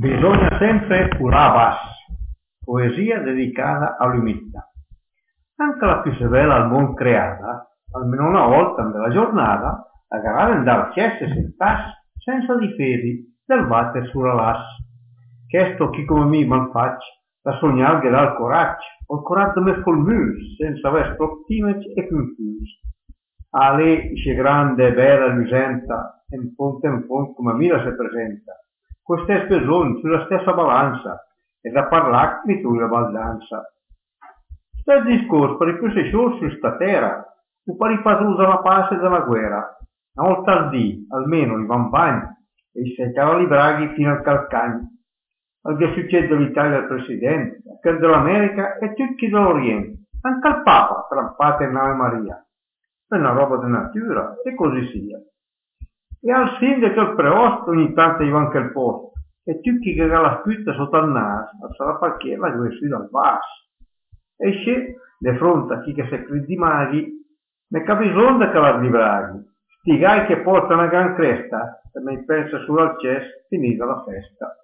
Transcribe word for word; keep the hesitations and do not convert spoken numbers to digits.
Bisogna sempre curare, poesia dedicata all'umiltà. Anche la più severa al mondo creata, almeno una volta nella giornata, agarrare andare a chiese sentarsi senza difesi del batter sulla las. Questo chi come me man faccia, da sognare che dà il coraggio, o il coraggio me col mus, senza aver timidi e confusi. A lei, c'è grande, bella, lucenta, in punto in punto come me la si presenta, con stesse bisogni sulla stessa balanza, e da parlare di tu la baldanza. Stel discorso per i più sessuali su sta terra, o per i padroni della pace e della guerra. Una volta al dì, almeno i vampagni, e i seccavali braghi fino al calcagno. Al che succede all'Italia del Presidente, a quello dell'America e tutti dell'Oriente, anche al Papa, trampate in Ave Maria. È una roba di natura, e così sia. E al sindaco e al preosto ogni tanto gli va anche il posto, e tutti che la sputta sotto al naso, sarà perché la gressi dal basso. E se, di fronte a chi che si crede di maghi, ne capisonda che la di braghi, sti gai che portano una gran cresta, e mi pensa solo al cesso, finita la festa.